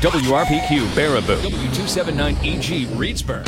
WRPQ Baraboo, W279EG Reedsburg.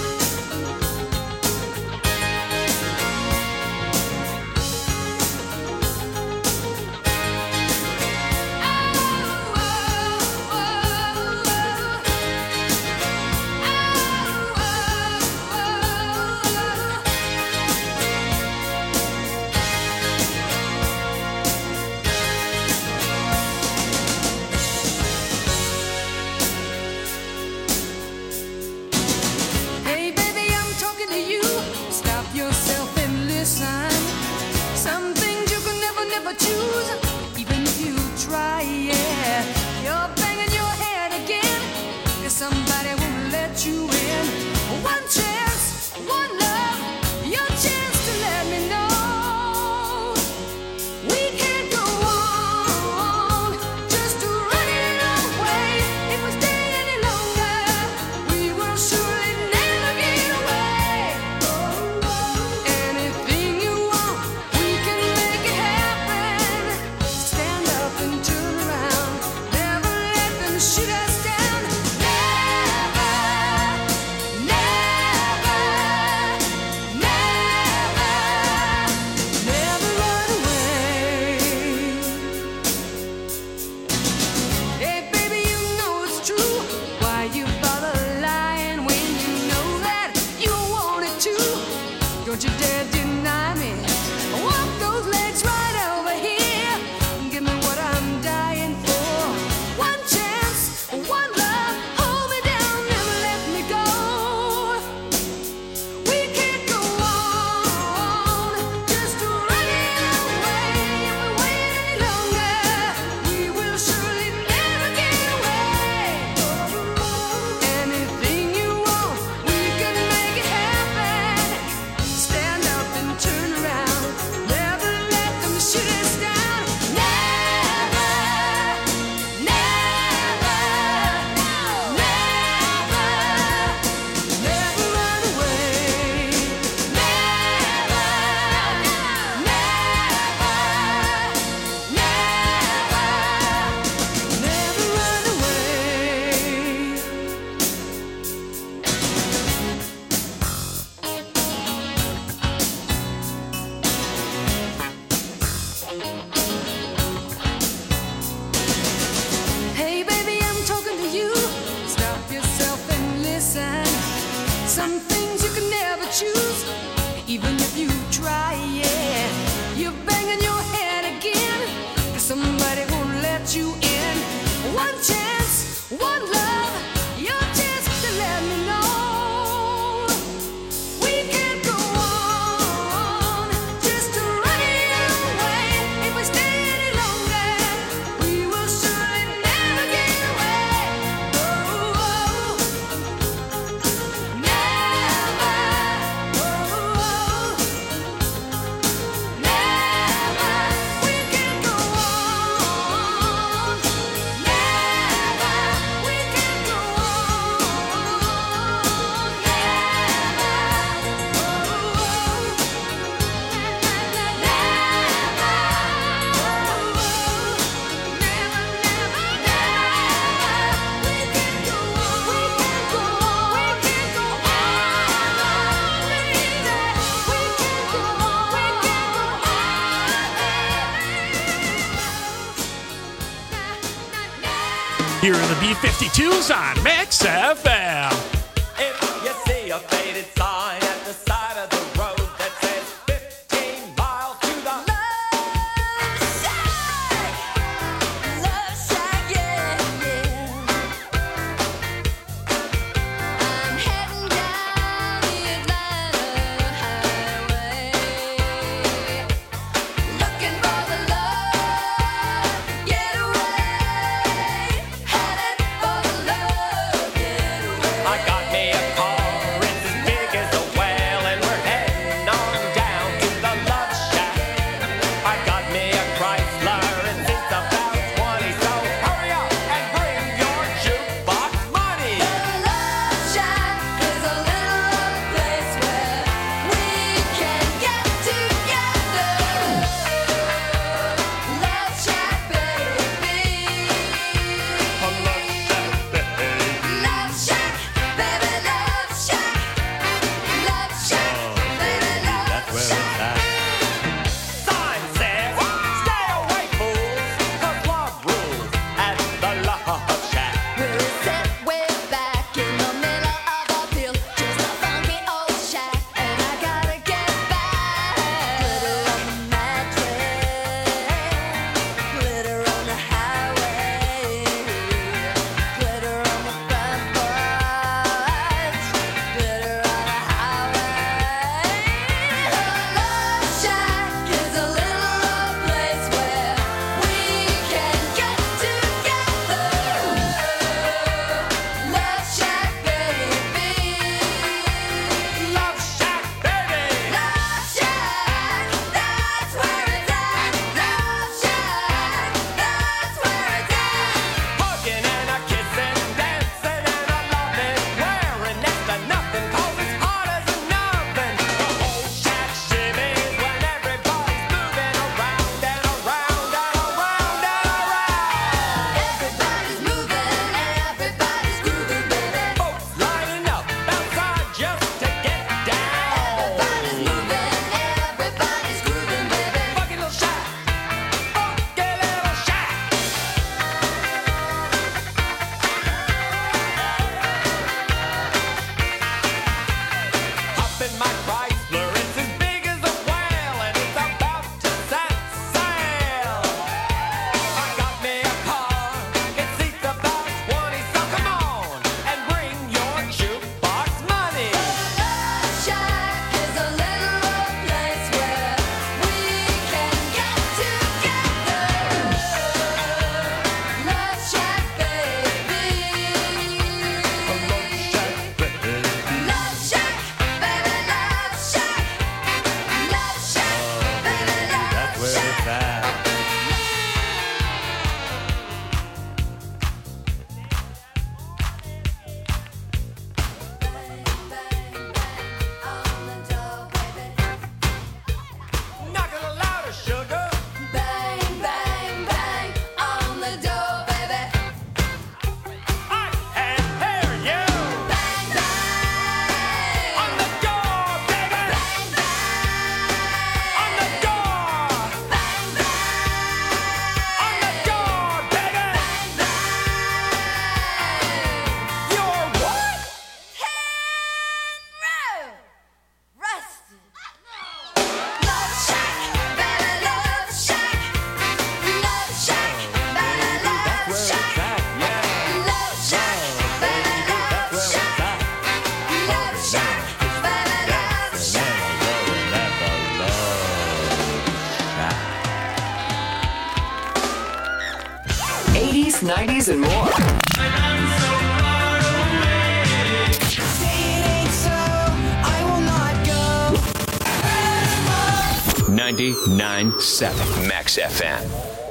Here are the B-52s on Mix FM. If you see a faded sign at the side of the road that says 15 miles to the Love Shack, yeah, yeah. I'm heading down the Atlanta highway, looking for the love getaway, headed for the love getaway. I got these and more. 99.7 Max FM.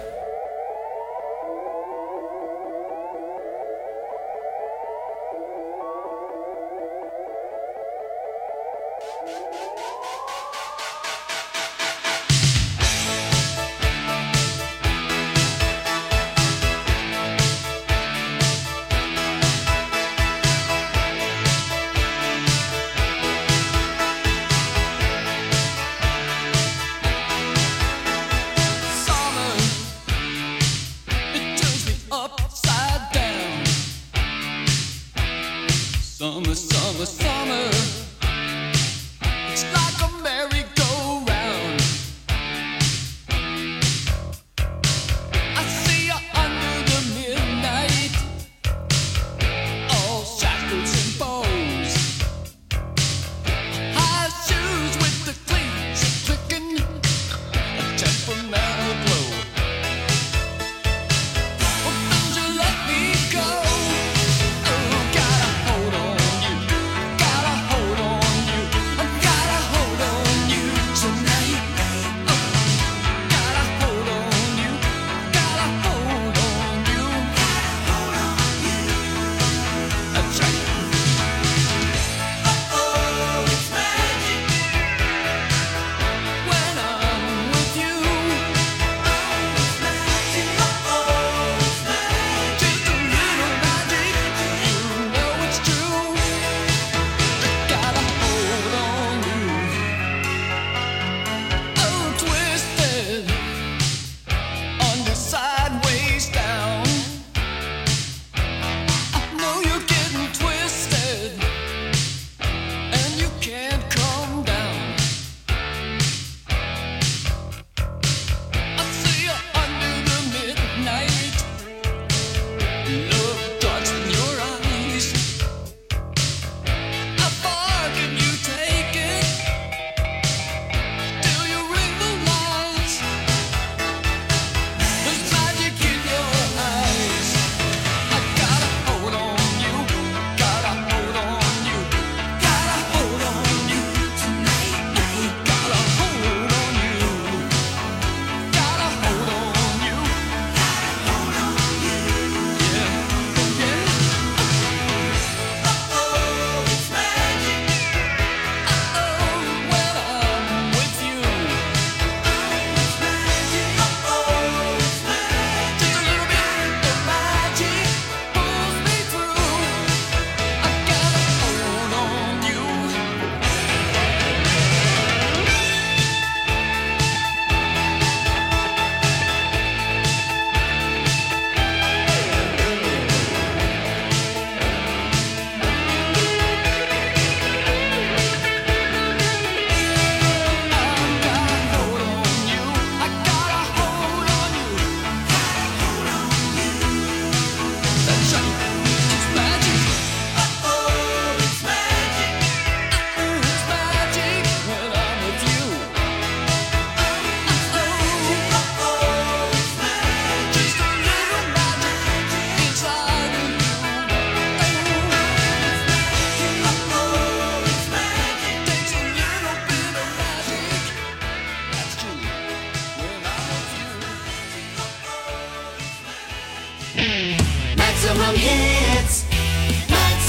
Maximum hits. Max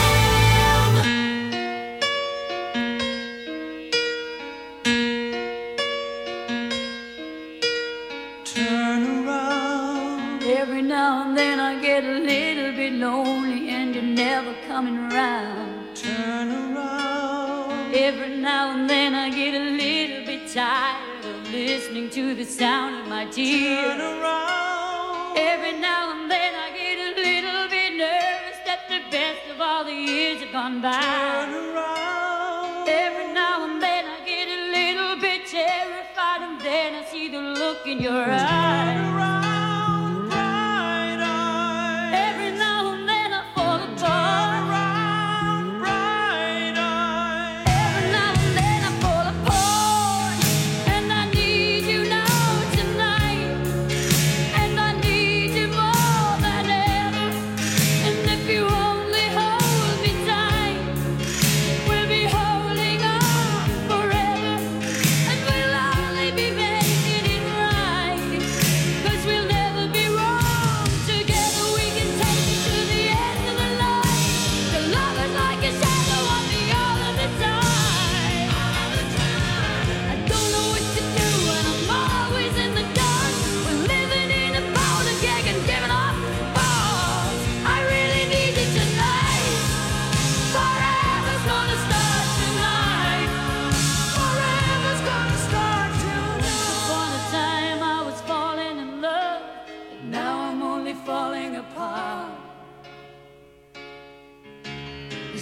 FM. Turn around. Every now and then I get a little bit lonely and you're never coming around. Turn around. Every now and then I get a little bit tired of listening to the sound of my tears. Turn around. Every now and then I get a little bit nervous that the best of all the years have gone by. Turn around. Every now and then I get a little bit terrified, and then I see the look in your eyes. Turn around, bright eyes. Every now and then I fall apart. Turn around, bright eyes. Every now and then I fall apart, and I need you now tonight, and I need you more than ever.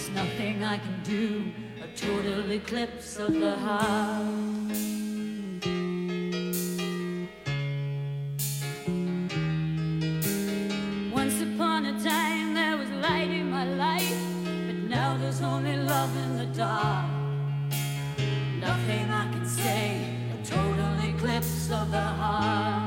There's nothing I can do, a total eclipse of the heart. Once upon a time there was light in my life, but now there's only love in the dark. Nothing I can say, a total eclipse of the heart.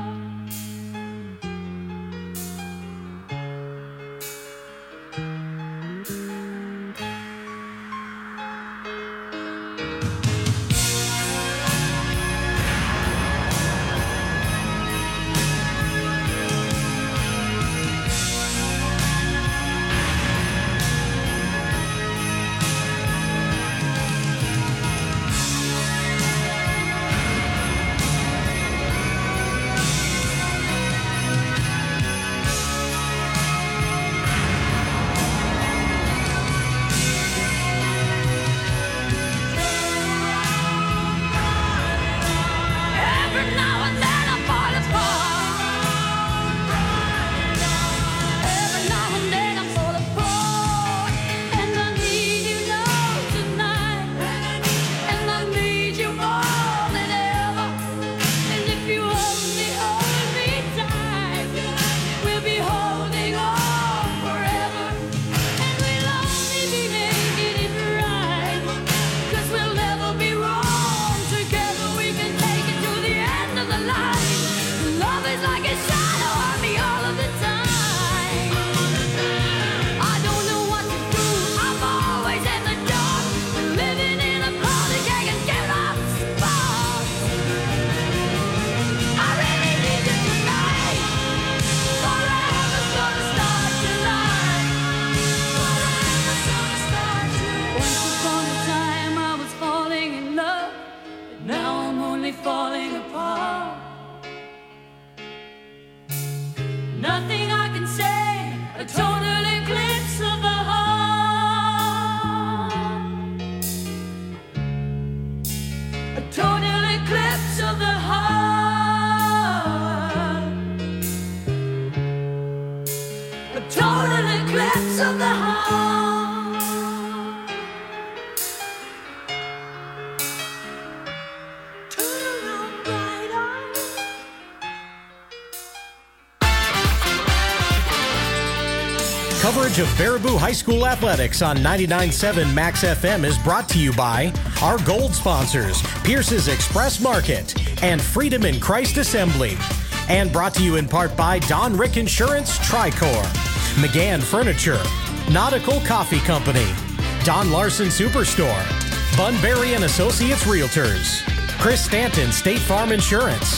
Coverage of Baraboo High School athletics on 99.7 Max FM is brought to you by our gold sponsors, Pierce's Express Market and Freedom in Christ Assembly. And brought to you in part by Don Rick Insurance Tricor, McGann Furniture, Nautical Coffee Company, Don Larson Superstore, Bunbury and Associates Realtors, Chris Stanton State Farm Insurance,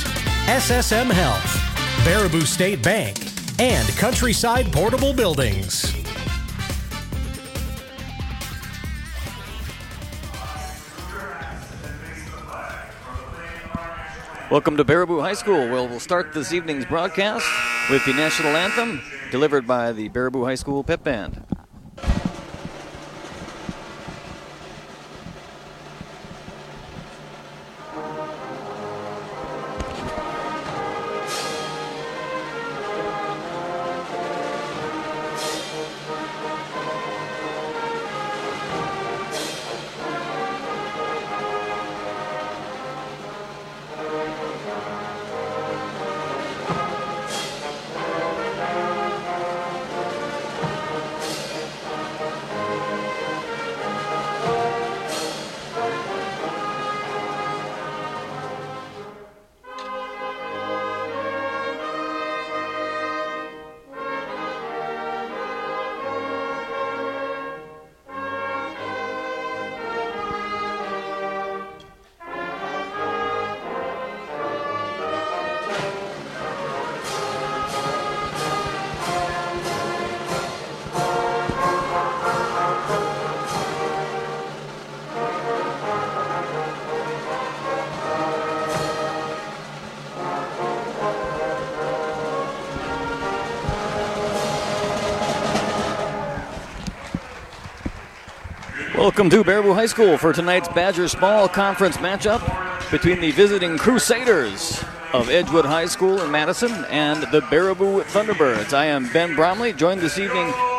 SSM Health, Baraboo State Bank, and Countryside Portable Buildings. Welcome to Baraboo High School, where we'll start this evening's broadcast with the national anthem delivered by the Baraboo High School Pep Band. Welcome to Baraboo High School for tonight's Badger Small Conference matchup between the visiting Crusaders of Edgewood High School in Madison and the Baraboo Thunderbirds. I am Ben Bromley, joined this evening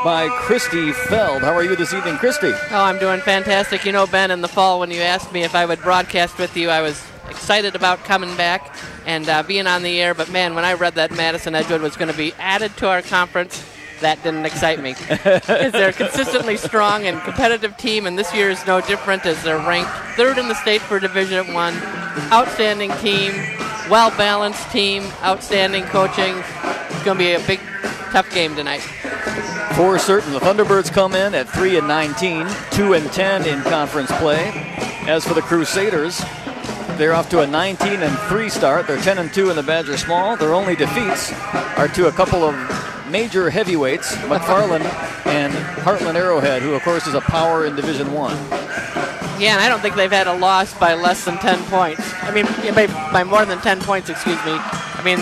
by Christy Feld. How are you this evening, Christy? Oh, I'm doing fantastic. You know, Ben, in the fall when you asked me if I would broadcast with you, I was excited about coming back and being on the air. But, man, when I read that Madison Edgewood was going to be added to our conference, that didn't excite me. Because they're a consistently strong and competitive team, and this year is no different as they're ranked third in the state for Division I. Outstanding team, well-balanced team, outstanding coaching. It's going to be a big, tough game tonight. For certain, the Thunderbirds come in at 3-19, 2-10 in conference play. As for the Crusaders, they're off to a 19-3 start. They're 10-2 in the Badger Small. Their only defeats are to a couple of major heavyweights, McFarland and Heartland Arrowhead, who of course is a power in Division I. Yeah, and I don't think they've had a loss by less than 10 points. I mean, by more than 10 points, excuse me. I mean,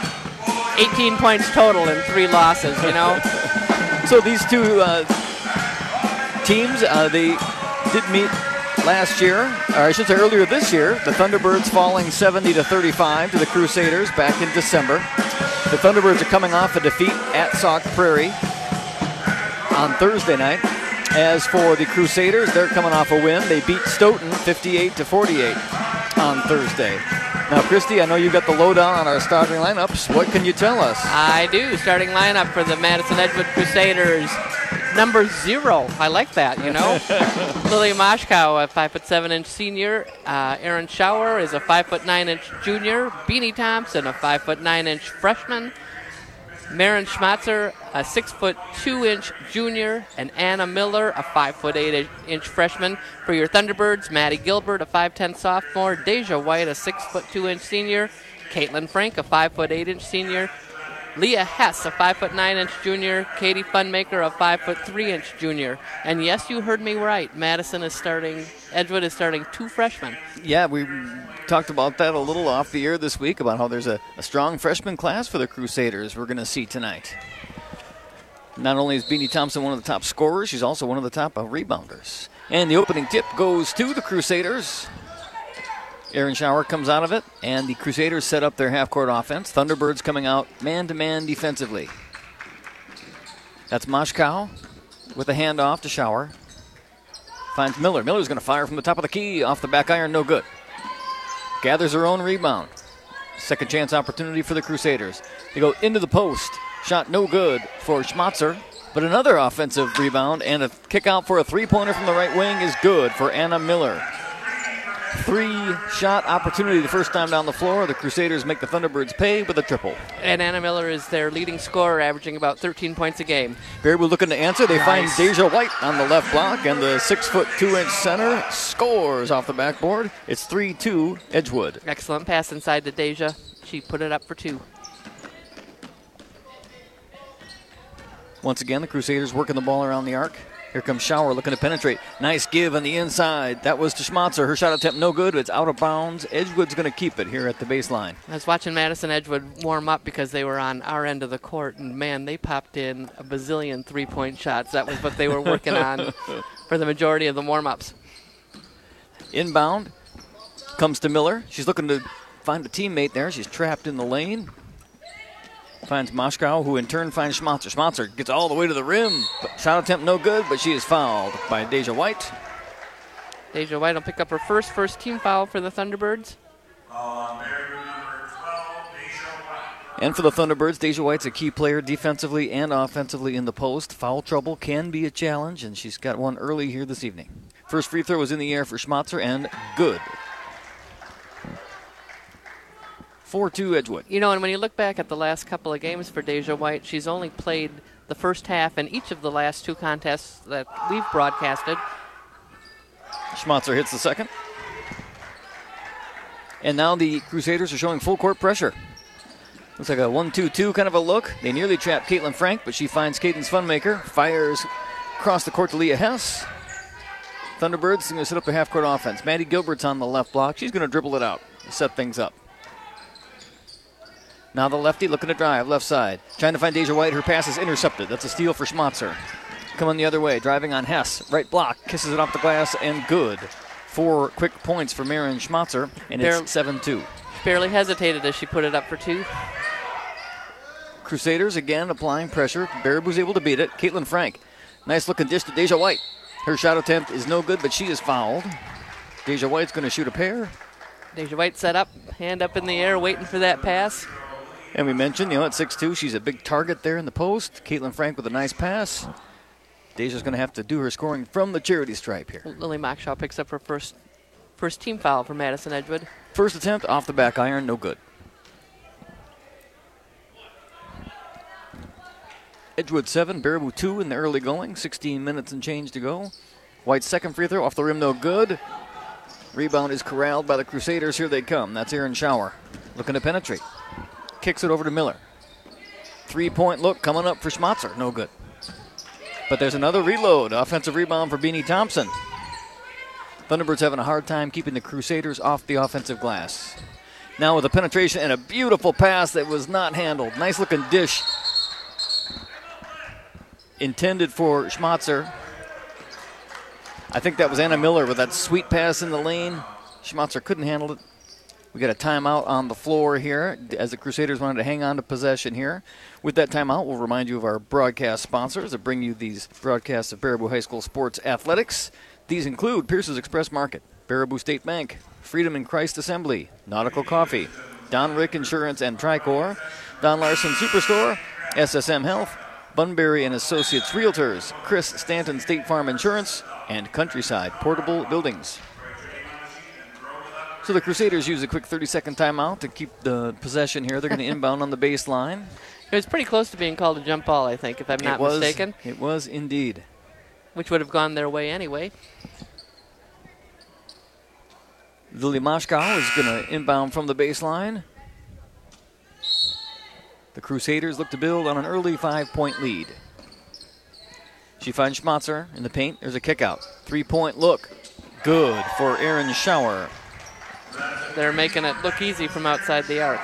18 points total in 3 losses, you know? So these two teams, they did meet last year, or I should say earlier this year. The Thunderbirds falling 70-35 to the Crusaders back in December. The Thunderbirds are coming off a defeat at Sauk Prairie on Thursday night. As for the Crusaders, they're coming off a win. They beat Stoughton 58-48 on Thursday. Now, Christy, I know you got the lowdown on our starting lineups. What can you tell us? I do. Starting lineup for the Madison Edgewood Crusaders. Number 0. I like that, you know. Lily Moshkow, a 5'7" senior. Aaron Schauer is a 5'9" junior. Beanie Thompson, a 5'9" freshman. Maren Schmatzer, a 6'2" junior, and Anna Miller, a 5'8" freshman. For your Thunderbirds, Maddie Gilbert, a 5'10" sophomore, Deja White, a 6'2" senior, Caitlin Frank, a 5'8" senior, Leah Hess, a 5'9" junior, Katie Funmaker, a 5'3" junior. And yes, you heard me right. Edgewood is starting 2 freshmen. Yeah, we talked about that a little off the air this week about how there's a strong freshman class for the Crusaders we're going to see tonight. Not only is Beanie Thompson one of the top scorers, she's also one of the top rebounders. And the opening tip goes to the Crusaders. Aaron Schauer comes out of it, and the Crusaders set up their half-court offense. Thunderbirds coming out man-to-man defensively. That's Moshkow with a handoff to Schauer. Finds Miller. Miller's going to fire from the top of the key. Off the back iron, no good. Gathers her own rebound. Second chance opportunity for the Crusaders. They go into the post. Shot no good for Schmatzer, but another offensive rebound and a kick out for a three-pointer from the right wing is good for Anna Miller. 3-shot opportunity the first time down the floor. The Crusaders make the Thunderbirds pay with a triple. And Anna Miller is their leading scorer, averaging about 13 points a game. Baraboo looking to answer. They find Deja White on the left block, and the 6'2" center scores off the backboard. It's 3-2 Edgewood. Excellent pass inside to Deja. She put it up for 2. Once again, the Crusaders working the ball around the arc. Here comes Schauer looking to penetrate. Nice give on the inside. That was to Schmatzer. Her shot attempt no good. It's out of bounds. Edgewood's going to keep it here at the baseline. I was watching Madison Edgewood warm up because they were on our end of the court, and man, they popped in a bazillion three-point shots. That was what they were working on for the majority of the warm-ups. Inbound comes to Miller. She's looking to find a teammate there. She's trapped in the lane. Finds Moshkow, who in turn finds Schmatzer. Schmatzer gets all the way to the rim. Shot attempt no good, but she is fouled by Deja White. Deja White will pick up her first team foul for the Thunderbirds. And for the Thunderbirds, Deja White's a key player defensively and offensively in the post. Foul trouble can be a challenge, and she's got one early here this evening. First free throw was in the air for Schmatzer, and good. 4-2 Edgewood. You know, and when you look back at the last couple of games for Deja White, she's only played the first half in each of the last 2 contests that we've broadcasted. Schmatzer hits the second. And now the Crusaders are showing full court pressure. Looks like a 1-2-2 kind of a look. They nearly trap Caitlin Frank, but she finds Cadence Funmaker. Fires across the court to Leah Hess. Thunderbirds going to set up their half-court offense. Maddie Gilbert's on the left block. She's going to dribble it out, set things up. Now the lefty looking to drive, left side. Trying to find Deja White. Her pass is intercepted. That's a steal for Schmatzer. Coming the other way, driving on Hess. Right block, kisses it off the glass, and good. 4 quick points for Maren Schmatzer, and it's 7-2. Barely hesitated as she put it up for 2. Crusaders again applying pressure. Baraboo's able to beat it. Caitlin Frank. Nice looking dish to Deja White. Her shot attempt is no good, but she is fouled. Deja White's going to shoot a pair. Deja White set up, hand up in the air, waiting for that pass. And we mentioned, at 6'2", she's a big target there in the post. Caitlin Frank with a nice pass. Deja's going to have to do her scoring from the charity stripe here. Lily Mockshaw picks up her first team foul for Madison Edgewood. First attempt off the back iron, no good. Edgewood 7, Baraboo 2 in the early going. 16 minutes and change to go. White's second free throw off the rim, no good. Rebound is corralled by the Crusaders. Here they come. That's Aaron Schauer looking to penetrate. Kicks it over to Miller. 3-point look coming up for Schmatzer. No good. But there's another reload. Offensive rebound for Beanie Thompson. Thunderbirds having a hard time keeping the Crusaders off the offensive glass. Now with a penetration and a beautiful pass that was not handled. Nice looking dish. Intended for Schmatzer. I think that was Anna Miller with that sweet pass in the lane. Schmatzer couldn't handle it. We got a timeout on the floor here as the Crusaders wanted to hang on to possession here. With that timeout, we'll remind you of our broadcast sponsors that bring you these broadcasts of Baraboo High School sports athletics. These include Pierce's Express Market, Baraboo State Bank, Freedom in Christ Assembly, Nautical Coffee, Don Rick Insurance and Tricor, Don Larson Superstore, SSM Health, Bunbury and Associates Realtors, Chris Stanton State Farm Insurance, and Countryside Portable Buildings. So the Crusaders use a quick 30-second timeout to keep the possession here. They're going to inbound on the baseline. It was pretty close to being called a jump ball, I think, if I'm not mistaken. It was indeed. Which would have gone their way anyway. Lily Moskow is going to inbound from the baseline. The Crusaders look to build on an early 5-point lead. She finds Schmatzer in the paint. There's a kick out. 3-point look. Good for Aaron Schauer. They're making it look easy from outside the arc.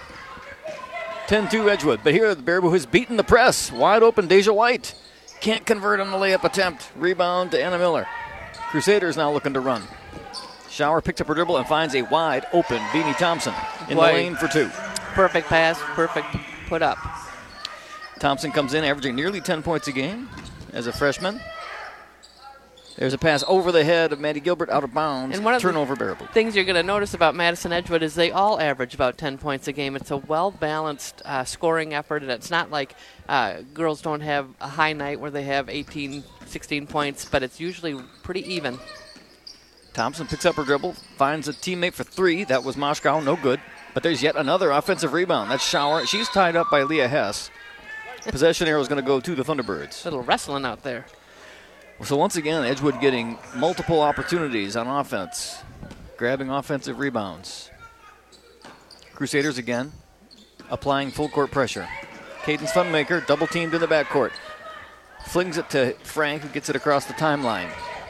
10-2 Edgewood. But here the Baraboo has beaten the press. Wide open Deja White. Can't convert on the layup attempt. Rebound to Anna Miller. Crusaders now looking to run. Schauer picks up her dribble and finds a wide open Beanie Thompson in the lane for 2. Perfect pass, perfect put up. Thompson comes in averaging nearly 10 points a game as a freshman. There's a pass over the head of Maddie Gilbert out of bounds. And one of turnover Baraboo. Things you're going to notice about Madison Edgewood is they all average about 10 points a game. It's a well-balanced scoring effort, and it's not like girls don't have a high night where they have 18, 16 points, but it's usually pretty even. Thompson picks up her dribble, finds a teammate for 3. That was Moskow, no good. But there's yet another offensive rebound. That's Schauer. She's tied up by Leah Hess. Possession arrow is going to go to the Thunderbirds. Little wrestling out there. So once again, Edgewood getting multiple opportunities on offense, grabbing offensive rebounds. Crusaders again, applying full court pressure. Cadence Funmaker double teamed in the backcourt. Flings it to Frank, who gets it across the timeline.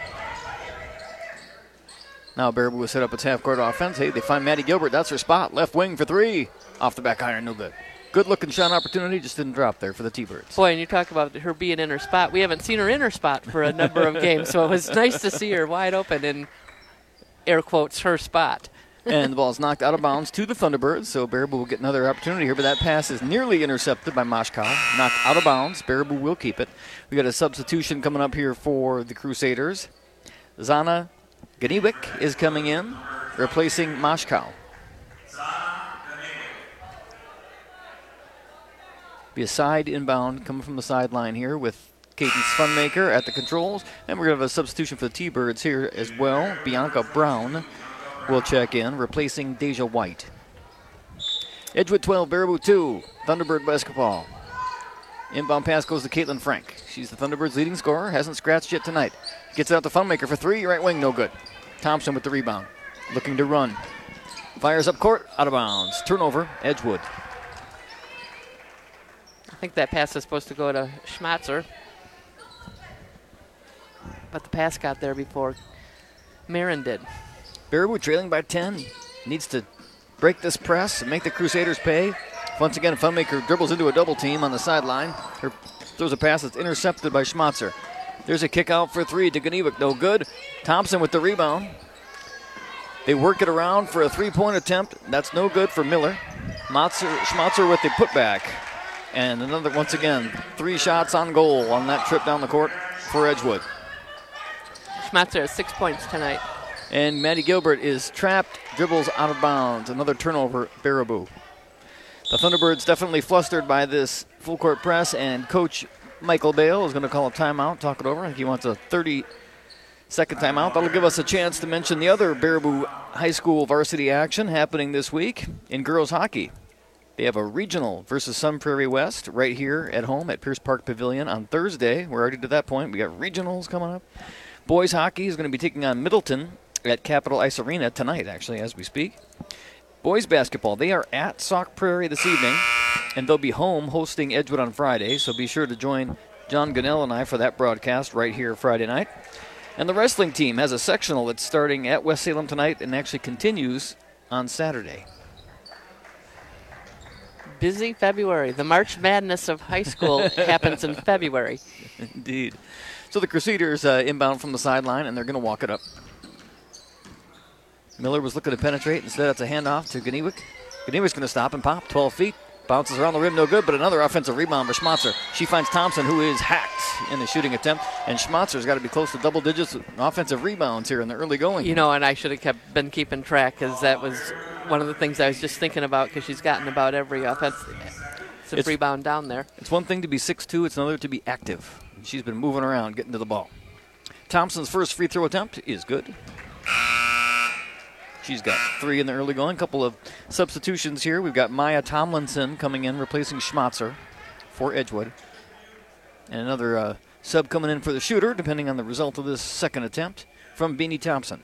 Now Baraboo will set up its half-court offense. Hey, they find Maddie Gilbert. That's her spot. Left wing for 3. Off the back iron, no good. Good-looking shot opportunity, just didn't drop there for the T-Birds. Boy, and you talk about her being in her spot. We haven't seen her in her spot for a number of games, so it was nice to see her wide open in, air quotes, her spot. And the ball is knocked out of bounds to the Thunderbirds, so Baraboo will get another opportunity here, but that pass is nearly intercepted by Moskow. Knocked out of bounds. Baraboo will keep it. We got a substitution coming up here for the Crusaders. Zana Ganiewicz is coming in, replacing Moskow. Be a side inbound coming from the sideline here with Cadence Funmaker at the controls. And we're going to have a substitution for the T-Birds here as well. Bianca Brown will check in, replacing Deja White. Edgewood 12, Baraboo 2, Thunderbird basketball. Inbound pass goes to Caitlin Frank. She's the Thunderbirds' leading scorer, hasn't scratched yet tonight. Gets it out to Funmaker for 3, right wing, no good. Thompson with the rebound, looking to run. Fires up court, out of bounds. Turnover, Edgewood. I think that pass is supposed to go to Schmatzer. But the pass got there before Marin did. Baraboo trailing by 10. Needs to break this press and make the Crusaders pay. Once again, Funmaker dribbles into a double team on the sideline. Throws a pass that's intercepted by Schmatzer. There's a kick out for 3 to Ganiewicz, no good. Thompson with the rebound. They work it around for a 3-point attempt. That's no good for Miller. Schmatzer with the putback. And another, once again, 3 shots on goal on that trip down the court for Edgewood. Schmatzer has 6 points tonight. And Maddie Gilbert is trapped, dribbles out of bounds. Another turnover, Baraboo. The Thunderbirds definitely flustered by this full court press, and Coach Michael Bale is going to call a timeout, talk it over. I think he wants a 30-second timeout. That'll give us a chance to mention the other Baraboo High School varsity action happening this week in girls hockey. They have a regional versus Sun Prairie West right here at home at Pierce Park Pavilion on Thursday. We're already to that point. We got regionals coming up. Boys hockey is going to be taking on Middleton at Capitol Ice Arena tonight, actually, as we speak. Boys basketball, they are at Sauk Prairie this evening, and they'll be home hosting Edgewood on Friday, so be sure to join John Gunnell and I for that broadcast right here Friday night. And the wrestling team has a sectional that's starting at West Salem tonight and actually continues on Saturday. Busy February. The March Madness of high school happens in February. Indeed. So the Crusaders inbound from the sideline, and they're going to walk it up. Miller was looking to penetrate. Instead, it's a handoff to Ganiewicz. Ganiewicz going to stop and pop. 12 feet. Bounces around the rim, no good, but another offensive rebound for Schmatzer. She finds Thompson, who is hacked in the shooting attempt, and Schmatzer's got to be close to double digits with offensive rebounds here in the early going. You know, and I should have been keeping track, because that was one of the things I was just thinking about, because she's gotten about every offensive rebound down there. It's one thing to be 6'2", it's another to be active. She's been moving around, getting to the ball. Thompson's first free throw attempt is good. She's got 3 in the early going. Couple of substitutions here. We've got Maya Tomlinson coming in, replacing Schmatzer for Edgewood. And another sub coming in for the shooter, depending on the result of this second attempt, from Beanie Thompson.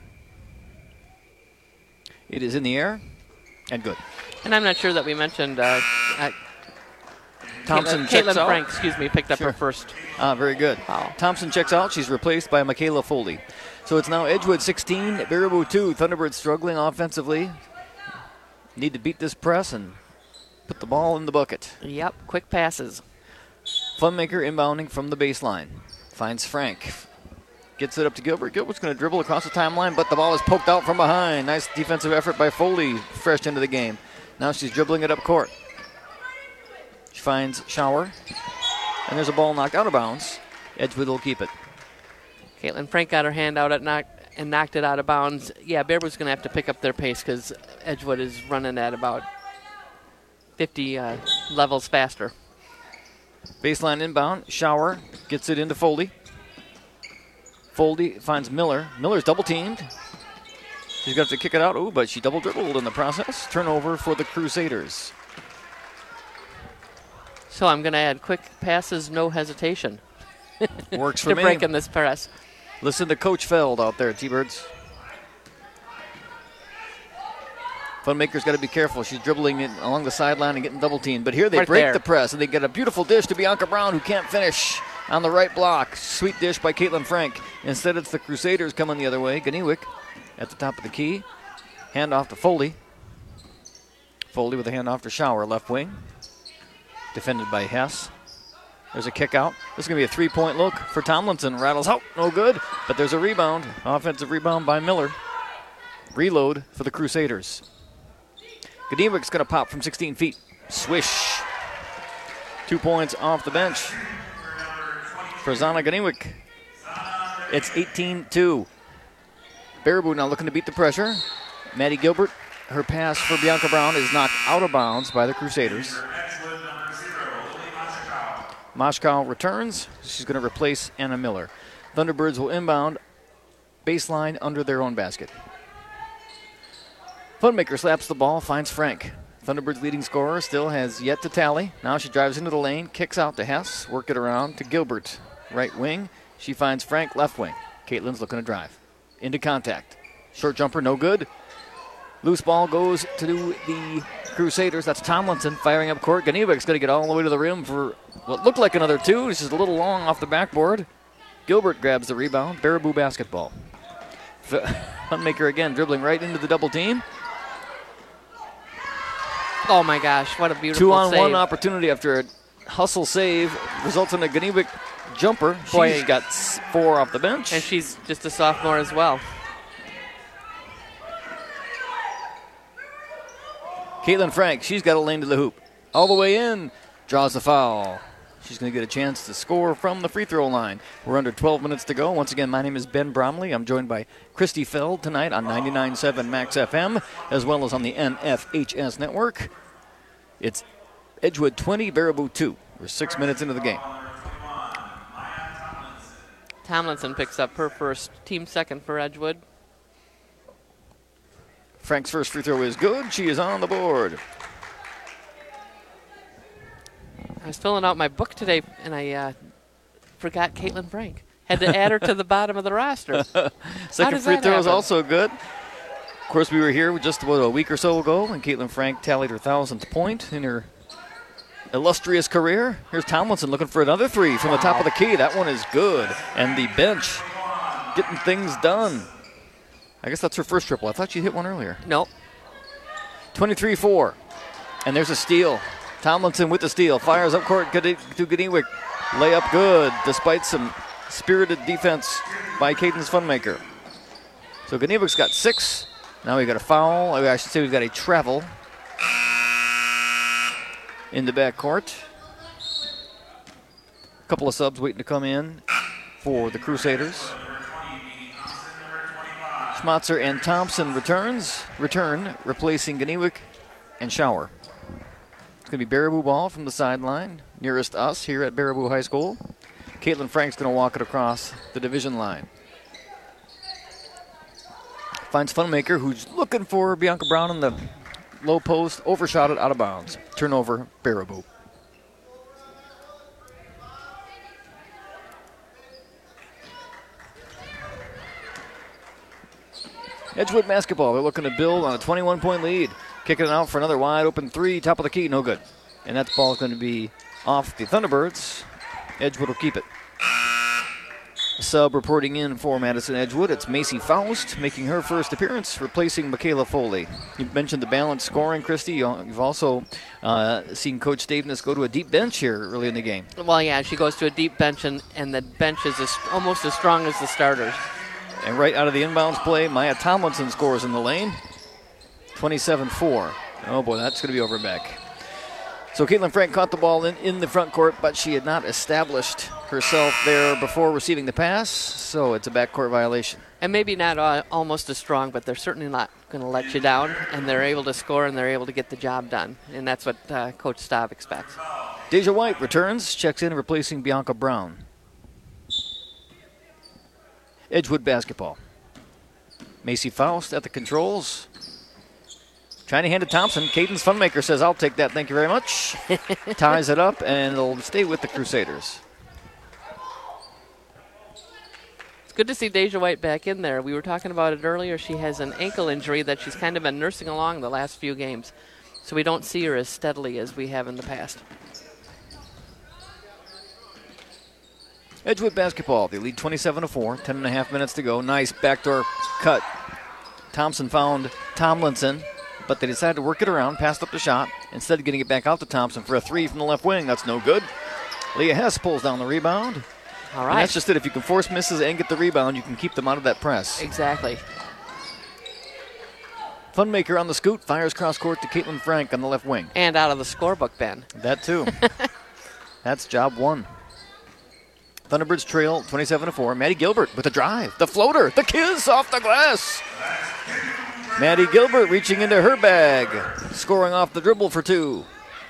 It is in the air, and good. And I'm not sure that we mentioned Thompson checks Caitlin out. Frank, picked up her first. Very good. Wow. Thompson checks out. She's replaced by Michaela Foley. So it's now Edgewood 16, Baraboo 2. Thunderbirds struggling offensively. Need to beat this press and put the ball in the bucket. Yep, quick passes. Funmaker inbounding from the baseline. Finds Frank. Gets it up to Gilbert. Gilbert's going to dribble across the timeline, but the ball is poked out from behind. Nice defensive effort by Foley, fresh into the game. Now she's dribbling it up court. She finds Shower, and there's a ball knocked out of bounds. Edgewood will keep it. Caitlin Frank got her hand out and knocked it out of bounds. Yeah, Baraboo's going to have to pick up their pace, because Edgewood is running at about 50 levels faster. Baseline inbound. Shower gets it into Foley. Foley finds Miller. Miller's double teamed. She's got to kick it out. Ooh, but she double dribbled in the process. Turnover for the Crusaders. So I'm going to add quick passes, no hesitation. Works for to me. break in this press. Listen to Coach Feld out there, T-Birds. Funmaker's got to be careful. She's dribbling it along the sideline and getting double teamed. But here they break the press, and they get a beautiful dish to Bianca Brown, who can't finish on the right block. Sweet dish by Caitlin Frank. Instead, it's the Crusaders coming the other way. Ganiewicz at the top of the key. Hand off to Foley. Foley with a handoff to Shower, left wing. Defended by Hess. There's a kick out. This is going to be a three-point look for Tomlinson. Rattles out, no good. But there's a rebound. Offensive rebound by Miller. Reload for the Crusaders. Ganiewicz going to pop from 16 feet. Swish. 2 points off the bench for Zana Ganiewicz. It's 18-2. Baraboo now looking to beat the pressure. Maddie Gilbert, her pass for Bianca Brown is knocked out of bounds by the Crusaders. Moshkow returns. She's going to replace Anna Miller. Thunderbirds will inbound baseline under their own basket. Funmaker slaps the ball, finds Frank. Thunderbirds' leading scorer still has yet to tally. Now she drives into the lane, kicks out to Hess, work it around to Gilbert. Right wing. She finds Frank, left wing. Caitlin's looking to drive. Into contact. Short jumper, no good. Loose ball goes to the Crusaders. That's Tomlinson firing up court. Ganiewicz going to get all the way to the rim for what looked like another two. This is a little long off the backboard. Gilbert grabs the rebound. Baraboo basketball. Funmaker again dribbling right into the double team. Oh my gosh, what a beautiful 2-on-1 opportunity after a hustle save results in a Ganiewicz jumper. She's got 4 off the bench. And she's just a sophomore as well. Caitlin Frank, she's got a lane to the hoop. All the way in. draws the foul. She's going to get a chance to score from the free throw line. We're under 12 minutes to go. Once again, my name is Ben Bromley. I'm joined by Christy Feld tonight on 99.7 Max FM, as well as on the NFHS network. It's Edgewood 20, Baraboo 2. We're 6 minutes into the game. Tomlinson picks up her first, team second for Edgewood. Frank's first free throw is good. She is on the board. I was filling out my book today, and I forgot Caitlin Frank. Had to add her to the bottom of the roster. Second free throw is also good. Of course, we were here just about a week or so ago when Caitlin Frank tallied her 1,000th point in her illustrious career. Here's Tomlinson looking for another three from the top of the key. That one is good. And the bench getting things done. I guess that's her first triple. I thought she hit one earlier. Nope. 23-4. And there's a steal. Tomlinson with the steal. Fires up court to Gniewicz. Layup good, despite some spirited defense by Cadence Funmaker. So Gniewicz got 6. Now we got a foul. I should say we've got a travel in the backcourt. A couple of subs waiting to come in for the Crusaders. Schmatzer and Thompson return, replacing Gniewicz and Schauer. It's going to be Baraboo ball from the sideline, nearest us here at Baraboo High School. Caitlin Frank's going to walk it across the division line. Finds Funmaker, who's looking for Bianca Brown in the low post, overshot it out of bounds. Turnover, Baraboo. Edgewood basketball, they're looking to build on a 21-point lead. Kicking it out for another wide open three, top of the key, no good. And that ball is going to be off the Thunderbirds. Edgewood will keep it. Sub reporting in for Madison Edgewood. It's Macy Faust making her first appearance, replacing Michaela Foley. You mentioned the balanced scoring, Christy. You've also seen Coach Staveness go to a deep bench here early in the game. Well, yeah, she goes to a deep bench, and the bench is almost as strong as the starters. And right out of the inbounds play, Maya Tomlinson scores in the lane. 27-4. Oh, boy, that's going to be over back. So Caitlin Frank caught the ball in the front court, but she had not established herself there before receiving the pass, so it's a backcourt violation. And maybe not almost as strong, but they're certainly not going to let you down, and they're able to score, and they're able to get the job done. And that's what Coach Staub expects. Deja White returns, checks in, replacing Bianca Brown. Edgewood basketball. Macy Faust at the controls. Trying to hand it to Thompson. Cadence Funmaker says, I'll take that, thank you very much. Ties it up, and it'll stay with the Crusaders. It's good to see Deja White back in there. We were talking about it earlier. She has an ankle injury that she's kind of been nursing along the last few games. So we don't see her as steadily as we have in the past. Edgewood basketball. They lead 27-4. 10.5 minutes to go. Nice backdoor cut. Thompson found Tomlinson, but they decided to work it around, passed up the shot, instead of getting it back out to Thompson for a three from the left wing. That's no good. Leah Hess pulls down the rebound. All right. And that's just it. If you can force misses and get the rebound, you can keep them out of that press. Exactly. Funmaker on the scoot, fires cross court to Caitlin Frank on the left wing. And out of the scorebook, Ben. That too. That's job one. Thunderbirds trail 27-4. Maddie Gilbert with the drive. The floater. The kiss off the glass. Maddie Gilbert reaching into her bag. Scoring off the dribble for two.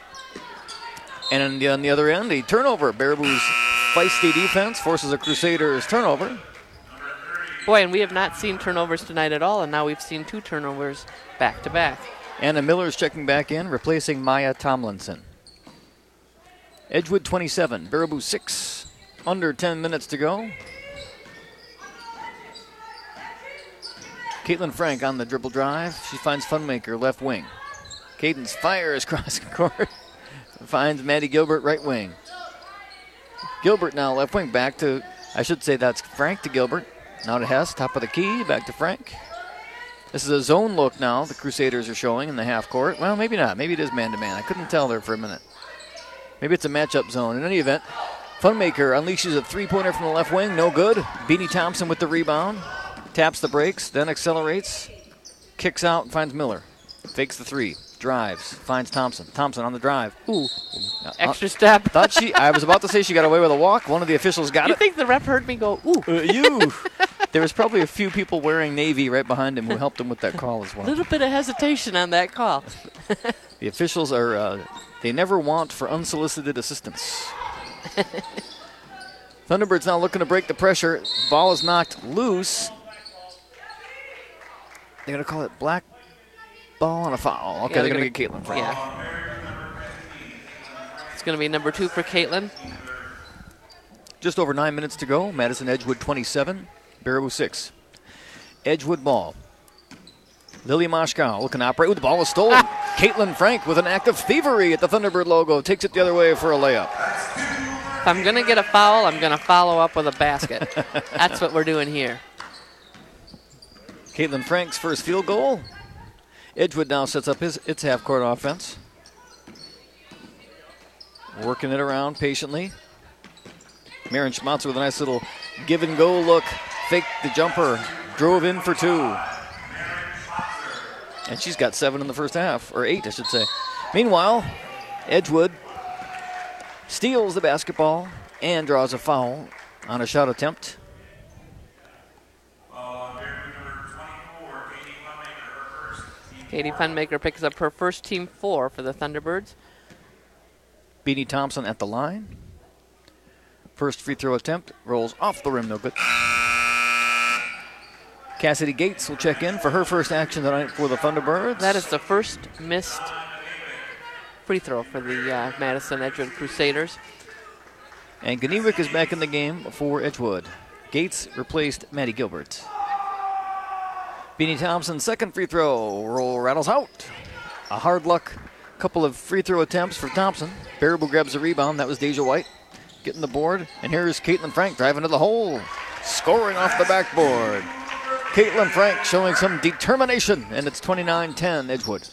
And on the other end, a turnover. Baraboo's feisty defense forces a Crusaders turnover. Boy, and we have not seen turnovers tonight at all, and now we've seen two turnovers back to back. Anna Miller's checking back in, replacing Maya Tomlinson. Edgewood 27, Baraboo 6. Under 10 minutes to go. Caitlin Frank on the dribble drive. She finds Funmaker, left wing. Cadence fires cross court. Finds Maddie Gilbert, right wing. Gilbert now left wing, back to, I should say that's Frank to Gilbert. Now to Hess, top of the key, back to Frank. This is a zone look now the Crusaders are showing in the half court. Well, maybe not. Maybe it is man-to-man. I couldn't tell there for a minute. Maybe it's a matchup zone. In any event, Funmaker unleashes a three-pointer from the left wing. No good. Beanie Thompson with the rebound. Taps the brakes, then accelerates. Kicks out and finds Miller. Fakes the three. drives, finds Thompson. Thompson on the drive. Ooh, extra step. I was about to say she got away with a walk. One of the officials got You it. think the ref heard me go, ooh? There was probably a few people wearing navy right behind him who helped him with that call as A well. little bit of hesitation on that call. The officials are, they never want for unsolicited assistance. Thunderbirds now looking to break the pressure. Ball is knocked loose. They're going to call it black ball and a foul. Okay, Yeah, they're going to get Caitlin Frank. Yeah. It's going to be number 2 for Caitlin. Just over 9 minutes to go. Madison Edgewood 27, Baraboo 6. Edgewood ball. Lily Moshkow looking to operate with the ball is stolen. Caitlin Frank with an act of thievery at the Thunderbird logo. Takes it the other way for a layup. If I'm going to get a foul, I'm going to follow up with a basket. That's what we're doing here. Caitlin Frank's first field goal. Edgewood now sets up its half-court offense. Working it around patiently. Marin Schmatzer with a nice little give-and-go look. Faked the jumper. Drove in for 2. And she's got 7 in the first half, or 8, I should say. Meanwhile, Edgewood steals the basketball and draws a foul on a shot attempt. Katie Funmaker picks up her first team 4 for the Thunderbirds. Beanie Thompson at the line. First free throw attempt rolls off the rim, no good. Cassidy Gates will check in for her first action tonight for the Thunderbirds. That is the first missed free throw for the Madison Edgewood Crusaders. And Ganiewicz is back in the game for Edgewood. Gates replaced Maddie Gilbert. Beanie Thompson's second free throw roll rattles out. A hard luck couple of free throw attempts for Thompson. Baraboo grabs the rebound. That was Deja White getting the board. And here's Caitlin Frank driving to the hole. Scoring off the backboard. Caitlin Frank showing some determination, and it's 29-10 Edgewood.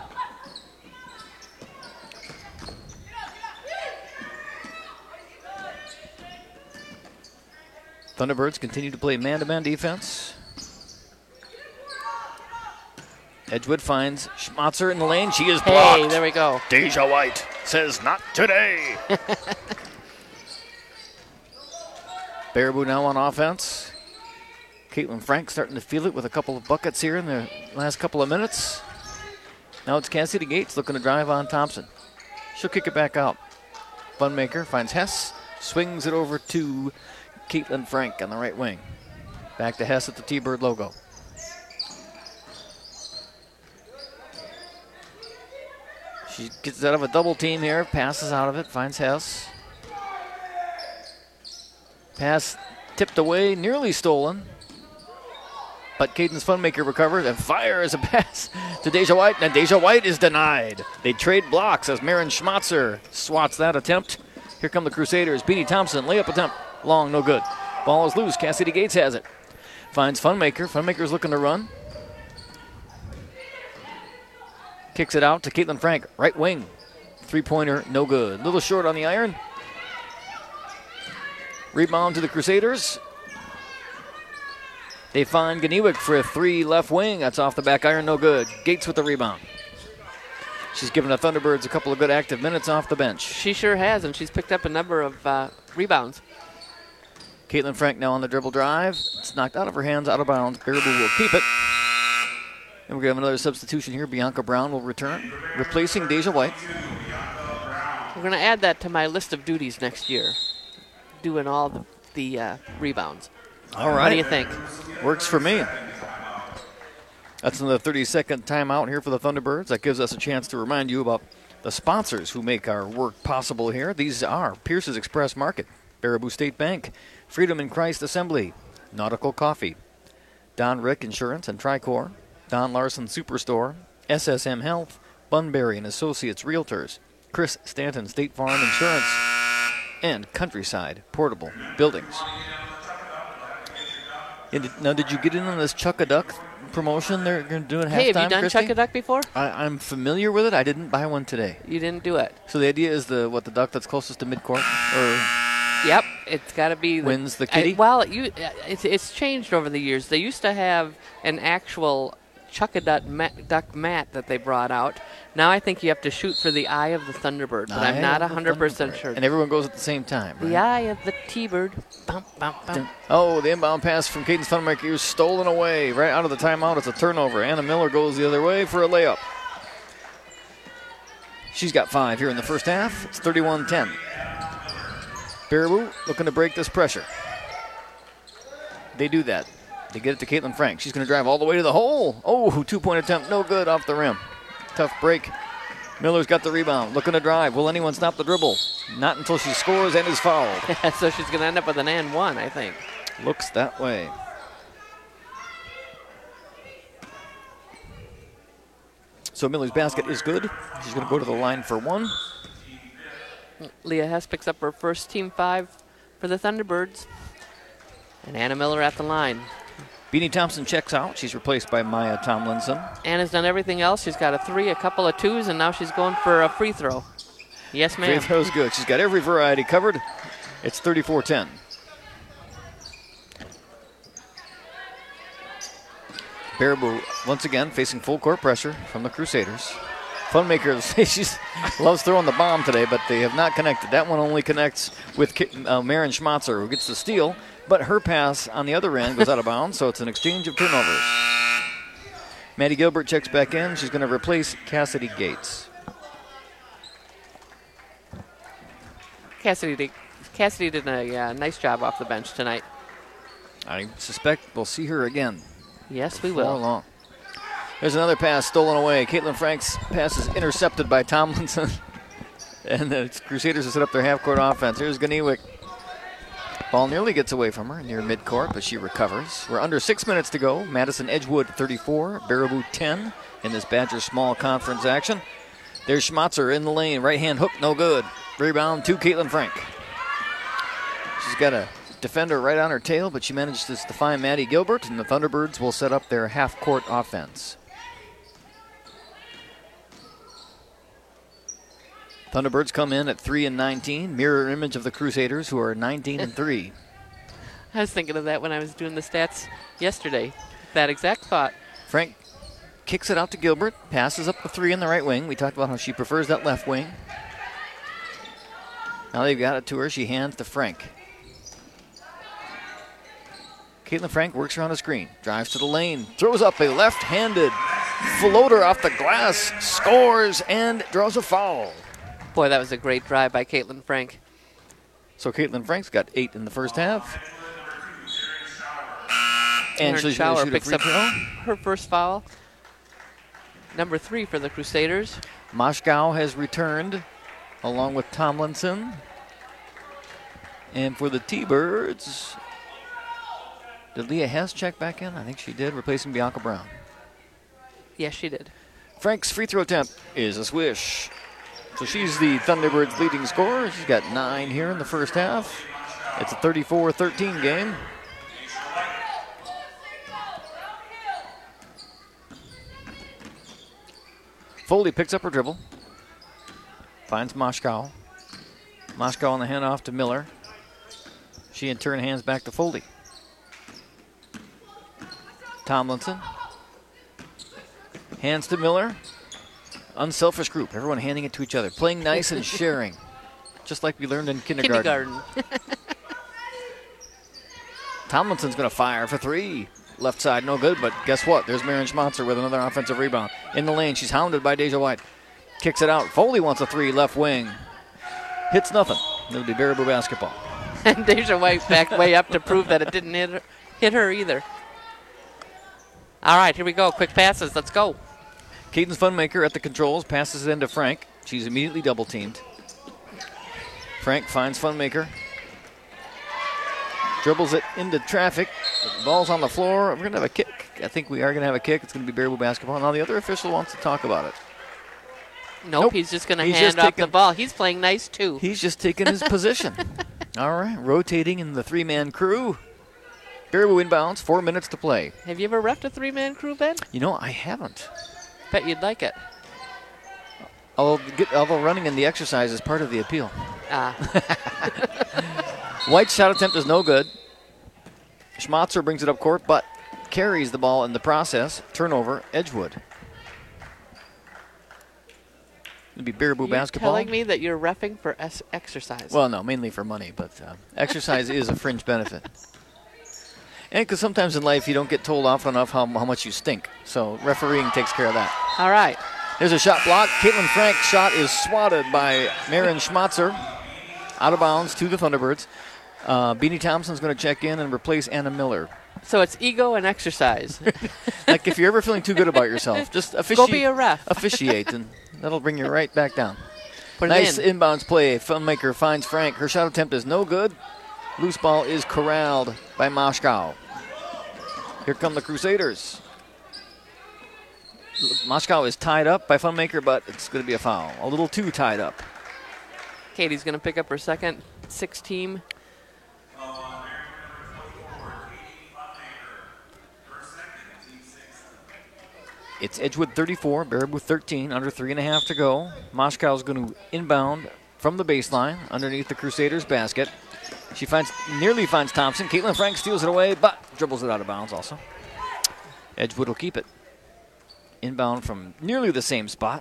Thunderbirds continue to play man-to-man defense. Edgewood finds Schmatzer in the lane. She is blocked. Hey, there we go. Deja White says, "Not today." Baraboo now on offense. Caitlin Frank starting to feel it with a couple of buckets here in the last couple of minutes. Now it's Cassidy Gates looking to drive on Thompson. She'll kick it back out. Funmaker finds Hess, swings it over to Caitlin Frank on the right wing. Back to Hess at the T-Bird logo. She gets out of a double team here, passes out of it, finds Hess. Pass tipped away, nearly stolen. But Caden's Funmaker recovers and fires a pass to Deja White, and Deja White is denied. They trade blocks as Marin Schmatzer swats that attempt. Here come the Crusaders. Beanie Thompson, layup attempt, long, no good. Ball is loose, Cassidy Gates has it. Finds Funmaker, Funmaker's looking to run. Kicks it out to Caitlin Frank, right wing. Three-pointer, no good. Little short on the iron. Rebound to the Crusaders. They find Ganiewicz for a 3 left wing. That's off the back iron, no good. Gates with the rebound. She's given the Thunderbirds a couple of good active minutes off the bench. She sure has, and she's picked up a number of rebounds. Caitlin Frank now on the dribble drive. It's knocked out of her hands, out of bounds. Baraboo will keep it. And we're going to have another substitution here. Bianca Brown will return, replacing Deja White. We're going to add that to my list of duties next year, doing all the rebounds. All right. What do you think? Works for me. That's another 30-second timeout here for the Thunderbirds. That gives us a chance to remind you about the sponsors who make our work possible here. These are Pierce's Express Market, Baraboo State Bank, Freedom in Christ Assembly, Nautical Coffee, Don Rick Insurance and Tricor, Don Larson Superstore, SSM Health, Bunbury and Associates Realtors, Chris Stanton State Farm Insurance, and Countryside Portable Buildings. Now, did you get in on this Chuck-a-Duck promotion they're going to do at halftime, Hey, have you done Christy? Chuck-a-Duck before? I'm familiar with it. I didn't buy one today. You didn't do it. So the idea is the duck that's closest to midcourt, or Yep, it's got to be wins the kitty? it's changed over the years. They used to have an actual Chuck-a-duck mat that they brought out. Now I think you have to shoot for the eye of the Thunderbird, but I'm not 100% sure. And everyone goes at the same time, right? The eye of the T-Bird. Bum, bum, bum. Oh, the inbound pass from Cadence Funmaker is stolen away. Right out of the timeout, it's a turnover. Anna Miller goes the other way for a layup. She's got 5 here in the first half. It's 31-10. Baraboo looking to break this pressure. They do that. They get it to Caitlin Frank. She's going to drive all the way to the hole. Oh, 2-point attempt. No good off the rim. Tough break. Miller's got the rebound. Looking to drive. Will anyone stop the dribble? Not until she scores and is fouled. So she's going to end up with an and one, I think. Looks that way. So Miller's basket is good. She's going to go to the line for 1. Leah Hess picks up her first team 5 for the Thunderbirds. And Anna Miller at the line. Beanie Thompson checks out. She's replaced by Maya Tomlinson. Anna's done everything else. She's got a 3, a couple of 2s, and now she's going for a free throw. Yes, ma'am. Free throw's good. She's got every variety covered. It's 34-10. Baraboo once again facing full court pressure from the Crusaders. Funmaker, she loves throwing the bomb today, but they have not connected. That one only connects with Maren Schmatzer, who gets the steal, but her pass on the other end goes out of bounds, so it's an exchange of turnovers. Maddie Gilbert checks back in. She's going to replace Cassidy Gates. Cassidy did a nice job off the bench tonight. I suspect we'll see her again. Yes, we Before will. long. There's another pass stolen away. Caitlin Frank's pass is intercepted by Tomlinson. And the Crusaders have set up their half-court offense. Here's Ganiwick. Ball nearly gets away from her near midcourt, but she recovers. We're under 6 minutes to go. Madison Edgewood 34, Baraboo 10 in this Badger small conference action. There's Schmatzer in the lane. Right-hand hook, no good. Rebound to Caitlin Frank. She's got a defender right on her tail, but she manages to find Maddie Gilbert, and the Thunderbirds will set up their half-court offense. Thunderbirds come in at 3-19, mirror image of the Crusaders, who are 19-3. I was thinking of that when I was doing the stats yesterday. That exact thought. Frank kicks it out to Gilbert, passes up the 3 in the right wing. We talked about how she prefers that left wing. Now they've got it to her. She hands to Frank. Caitlin Frank works around the screen, drives to the lane, throws up a left-handed floater off the glass, scores, and draws a foul. Boy, that was a great drive by Caitlin Frank. So Caitlin Frank's got 8 in the first half. And Aaron she's going to Schauer shoot a picks free up throw. her first foul. Number 3 for the Crusaders. Moshkow has returned along with Tomlinson. And for the T-Birds, did Leah Hess check back in? I think she did, replacing Bianca Brown. Yes, she did. Frank's free throw attempt is a swish. So she's the Thunderbirds' leading scorer. She's got 9 here in the first half. It's a 34-13 game. Foley picks up her dribble. Finds Moshkow. Moshkow on the handoff to Miller. She in turn hands back to Foley. Tomlinson. Hands to Miller. Unselfish group. Everyone handing it to each other. Playing nice and sharing. Just like we learned in kindergarten. Tomlinson's going to fire for 3. Left side, no good, but guess what? There's Maren Schmatzer with another offensive rebound. In the lane, she's hounded by Deja White. Kicks it out. Foley wants a 3, left wing. Hits nothing. It'll be Baraboo basketball. And Deja White backed way up to prove that it didn't hit her either. All right, here we go. Quick passes. Let's go. Cadence Funmaker at the controls, passes it into Frank. She's immediately double-teamed. Frank finds Funmaker. Dribbles it into traffic. The ball's on the floor. We're going to have a kick. I think we are going to have a kick. It's going to be Baraboo basketball. Now the other official wants to talk about it. Nope. He's just going to hand off the ball. He's playing nice, too. He's just taking his position. All right, rotating in the 3-man crew. Baraboo inbounds, 4 minutes to play. Have you ever reffed a 3-man crew, Ben? You know, I haven't. Bet you'd like it. Although running in the exercise is part of the appeal. Ah. White's shot attempt is no good. Schmatzer brings it up court, but carries the ball in the process. Turnover, Edgewood. It'll be Baraboo basketball. Telling me that you're reffing for exercise. Well, no, mainly for money, but exercise is a fringe benefit. And because sometimes in life you don't get told often enough how much you stink. So refereeing takes care of that. All right. There's a shot block. Caitlin Frank's shot is swatted by Marin Schmatzer. Out of bounds to the Thunderbirds. Beanie Thompson's going to check in and replace Anna Miller. So it's ego and exercise. Like if you're ever feeling too good about yourself, just Go be a ref. officiate, and that'll bring you right back down. Put it Nice in. inbounds play. Funmaker finds Frank. Her shot attempt is no good. Loose ball is corralled by Moshkow. Here come the Crusaders. Moshkow is tied up by Funmaker, but it's going to be a foul. A little too tied up. Katie's going to pick up her second 6-team. It's Edgewood 34, Baraboo 13, under 3.5 to go. Moshkow's going to inbound from the baseline underneath the Crusaders' basket. She nearly finds Thompson. Caitlin Frank steals it away, but dribbles it out of bounds also. Edgewood will keep it. Inbound from nearly the same spot.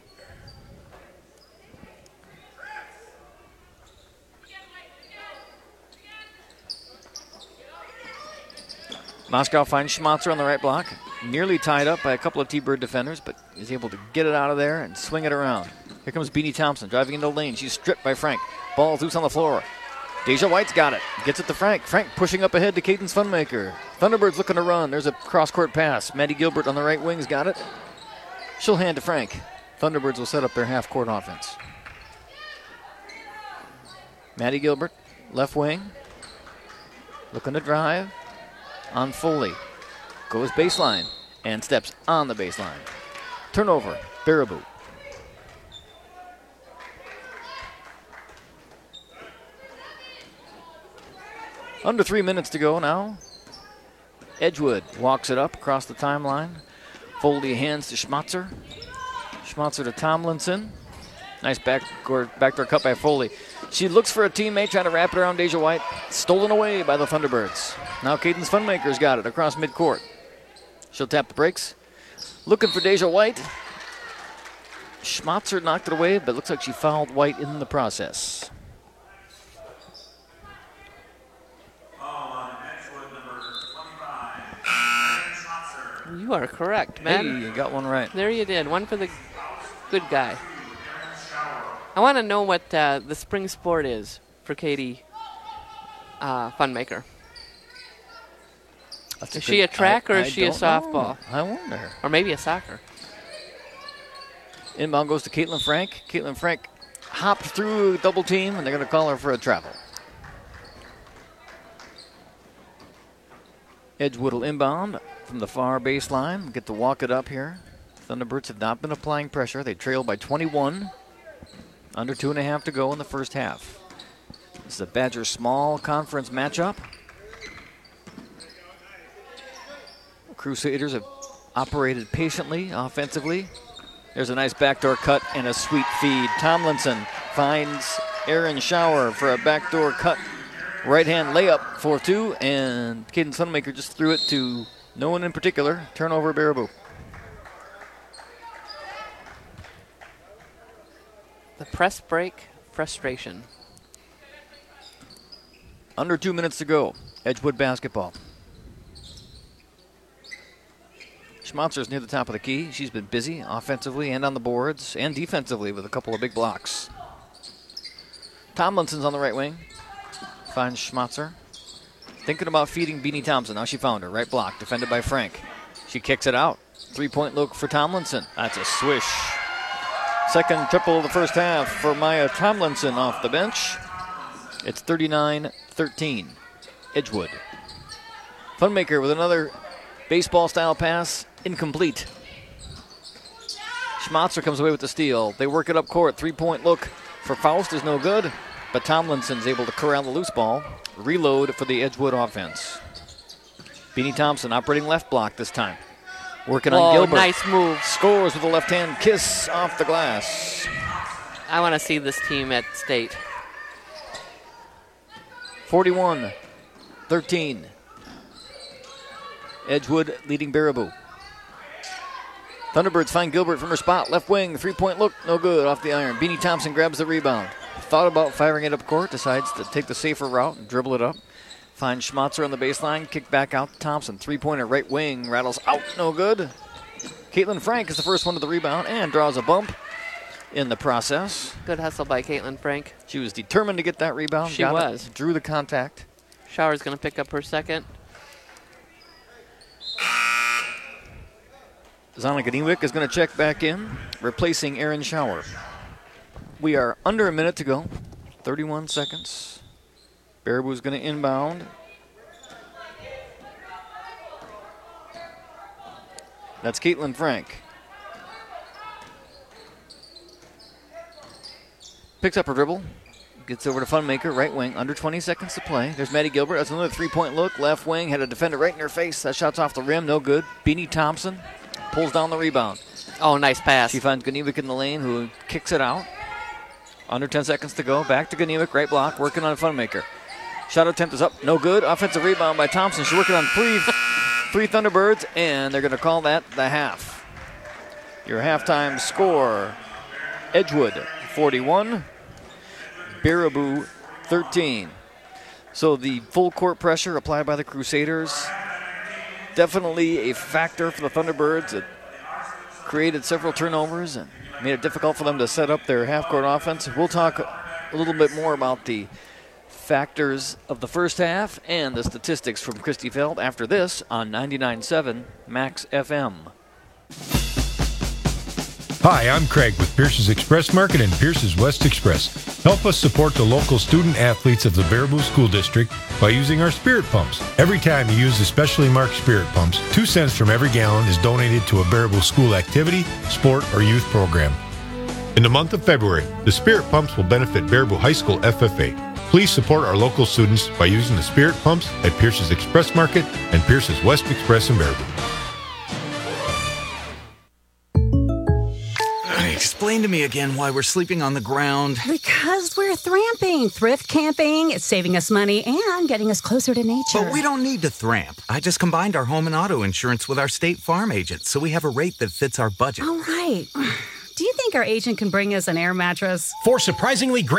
Moshkow finds Schmatzer on the right block. Nearly tied up by a couple of T-Bird defenders, but is able to get it out of there and swing it around. Here comes Beanie Thompson driving into the lane. She's stripped by Frank. Ball loose on the floor. Deja White's got it. Gets it to Frank. Frank pushing up ahead to Cadence Funmaker. Thunderbirds looking to run. There's a cross-court pass. Maddie Gilbert on the right wing's got it. She'll hand to Frank. Thunderbirds will set up their half-court offense. Maddie Gilbert, left wing. Looking to drive. On Foley. Goes baseline and steps on the baseline. Turnover, Baraboo. Under 3 minutes to go now. Edgewood walks it up across the timeline. Foley hands to Schmatzer. Schmatzer to Tomlinson. Nice backdoor cut by Foley. She looks for a teammate trying to wrap it around Deja White. Stolen away by the Thunderbirds. Now Cadence Funmaker's got it across midcourt. She'll tap the brakes. Looking for Deja White. Schmatzer knocked it away, but looks like she fouled White in the process. You are correct, man. Hey, you got one right. There you did. One for the good guy. I want to know what the spring sport is for Katie Funmaker. Is she a track or is she a softball? I wonder. Or maybe a soccer. Inbound goes to Caitlin Frank. Caitlin Frank hopped through double team, and they're going to call her for a travel. Edgewood will inbound from the far baseline. Get to walk it up here. Thunderbirds have not been applying pressure. They trail by 21. Under 2.5 to go in the first half. This is a Badger small conference matchup. Crusaders have operated patiently offensively. There's a nice backdoor cut and a sweet feed. Tomlinson finds Aaron Schauer for a backdoor cut. Right-hand layup for two, and Cadence Funmaker just threw it to no one in particular. Turnover, Baraboo. The press break frustration. Under 2 minutes to go. Edgewood basketball. Schmatzer's near the top of the key. She's been busy offensively and on the boards and defensively with a couple of big blocks. Tomlinson's on the right wing. Finds Schmatzer. Thinking about feeding Beanie Thompson. Now she found her. Right block. Defended by Frank. She kicks it out. 3-point look for Tomlinson. That's a swish. Second triple of the first half for Maya Tomlinson off the bench. It's 39-13. Edgewood. Funmaker with another baseball-style pass. Incomplete. Schmatzer comes away with the steal. They work it up court. 3-point look for Faust is no good. But Tomlinson's able to corral the loose ball. Reload for the Edgewood offense. Beanie Thompson operating left block this time. Working on Gilbert. Nice move. Scores with a left-hand kiss off the glass. I want to see this team at state. 41-13. Edgewood leading Baraboo. Thunderbirds find Gilbert from her spot. Left wing, three-point look, no good off the iron. Beanie Thompson grabs the rebound. Thought about firing it up court, decides to take the safer route and dribble it up. Finds Schmatzer on the baseline, kick back out to Thompson. Three-pointer right wing, rattles out, no good. Caitlin Frank is the first one to the rebound and draws a bump in the process. Good hustle by Caitlin Frank. She was determined to get that rebound. She was. Drew the contact. Shower's going to pick up her second. Zana Ganiewicz is going to check back in, replacing Aaron Shower. We are under a minute to go, 31 seconds. Baraboo's going to inbound. That's Caitlin Frank. Picks up her dribble, gets over to Funmaker, right wing, under 20 seconds to play. There's Maddie Gilbert, that's another three-point look, left wing, had a defender right in her face. That shot's off the rim, no good. Beanie Thompson pulls down the rebound. Oh, nice pass. She finds Ganiewicz in the lane, who kicks it out. Under 10 seconds to go, back to Ganiewicz, right block, working on Funmaker. Shot attempt is up, no good. Offensive rebound by Thompson. She's working on three Thunderbirds, and they're going to call that the half. Your halftime score, Edgewood 41, Baraboo 13. So the full court pressure applied by the Crusaders, definitely a factor for the Thunderbirds. It created several turnovers and made it difficult for them to set up their half-court offense. We'll talk a little bit more about the factors of the first half and the statistics from Christy Feld after this on 99.7 Max FM. Hi, I'm Craig with Pierce's Express Market and Pierce's West Express. Help us support the local student athletes of the Baraboo School District by using our spirit pumps. Every time you use the specially marked spirit pumps, 2 cents from every gallon is donated to a Baraboo school activity, sport, or youth program. In the month of February, the spirit pumps will benefit Baraboo High School FFA. Please support our local students by using the spirit pumps at Pierce's Express Market and Pierce's West Express in Baraboo. Explain to me again why we're sleeping on the ground. Because we're thramping, thrift camping. It's saving us money and getting us closer to nature. But we don't need to thramp. I just combined our home and auto insurance with our State Farm agent, so we have a rate that fits our budget. All right. Do you think our agent can bring us an air mattress? For surprisingly great